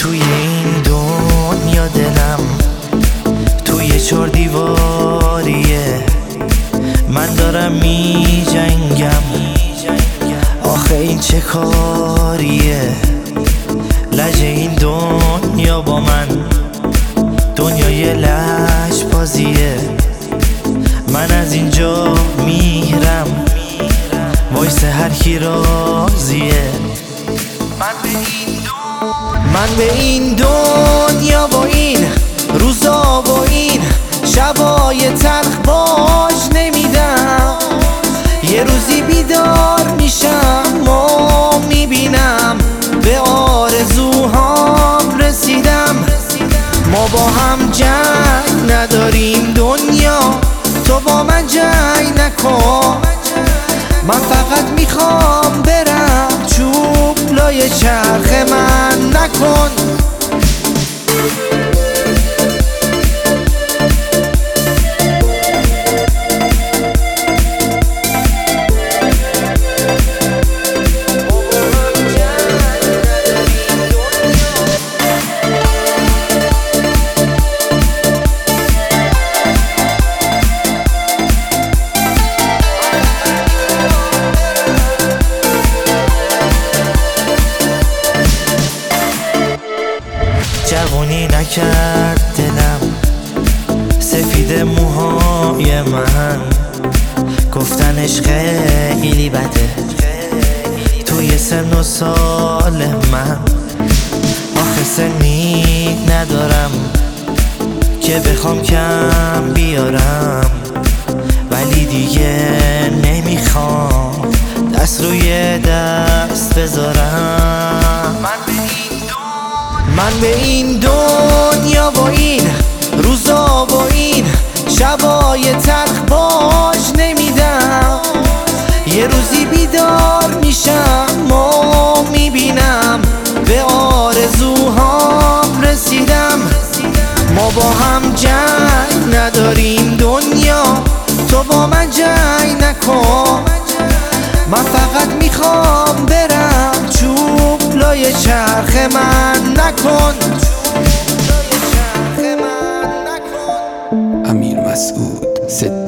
توی این دنیا دلم توی 4 دیواریه، من دارم می جنگم آخه این چه کاریه؟ لجه این دنیا با من دنیای لج بازیه، من از اینجا میرم وایس هر کی راضیه. من به این دنیا با این روزا با این شبای تلخ باج نمیدم، یه روزی بیدار میشم و میبینم به آرزوهام رسیدم. ما با هم جنگ نداریم دنیا، تو با من جنگ نکن، من فقط میخوام برم چوب لای چرخ من نکن. جوونی نکرد دلم سفید موهای من، گفتنش خیلی بده توی سن و سال من. آخه سنی ندارم که بخوام کم بیارم، ولی دیگه نمیخوام دست روی دست بذارم. من به این دنیا با این روزا با این شبای تلخ باج نمیدم، یه روزی بیدار میشم و میبینم به آرزوهام رسیدم. ما با هم جنگ نداریم دنیا، تو با من جنگ نکن، من فقط میخوام برم چوب لای چرخ من نکن. امیر مسعود